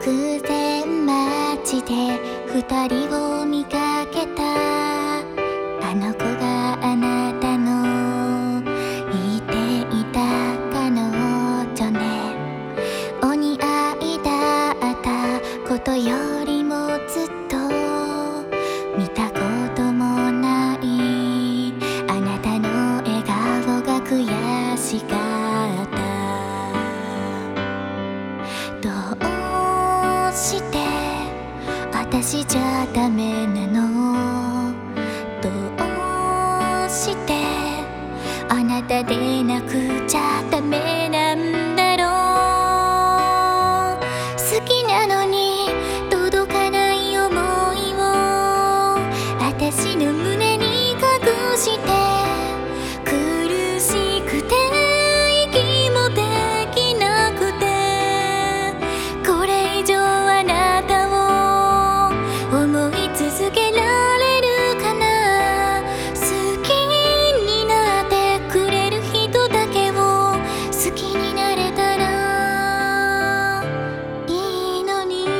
偶然街で二人を見かけた。あの子があなたの言っていた彼女ね。お似合いだったことよりもずっと見たこともないあなたの笑顔が悔しかった。どうして私じゃダメなの？どうしてあなたでなくちゃダメなんだろう。好きなのに届かない想いを私の胸に隠して苦しくて息もできなくて、これ以上あなたを思い続けられるかな。好きになってくれる人だけを好きになれたらいいのに。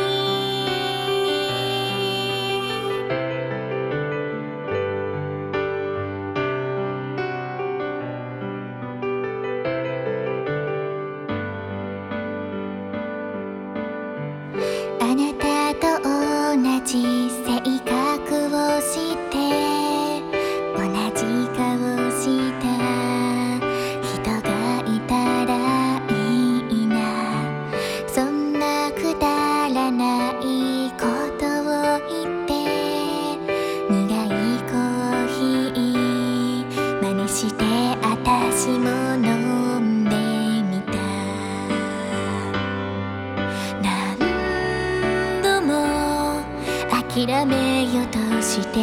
あなたと同じ性格をして同じ顔した人がいたらいいな。そんなくだらないことを言って苦いコーヒー真似して私も飲んでみた。何度も諦めようとして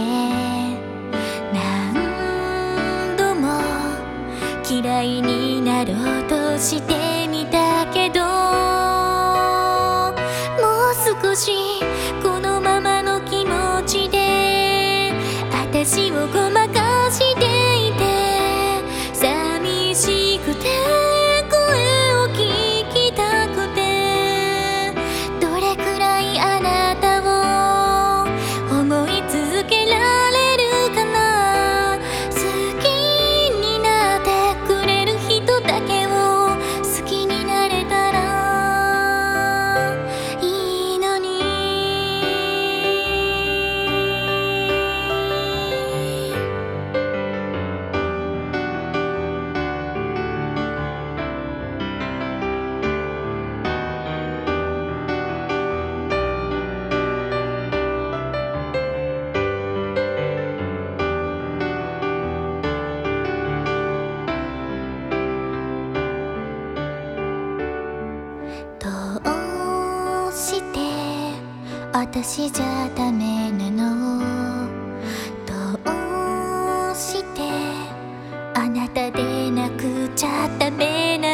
何度も嫌いになろうとしてみたけど、もう少しこのままの気持ちで私をごまかしていて、寂しくて声を聞きたくて、どれくらいあなたを思い続けられるかな。好きになってくれる人だけを好きになれたらいいのに。どうして私じゃダメなの？どうしてあなたでなくちゃダメな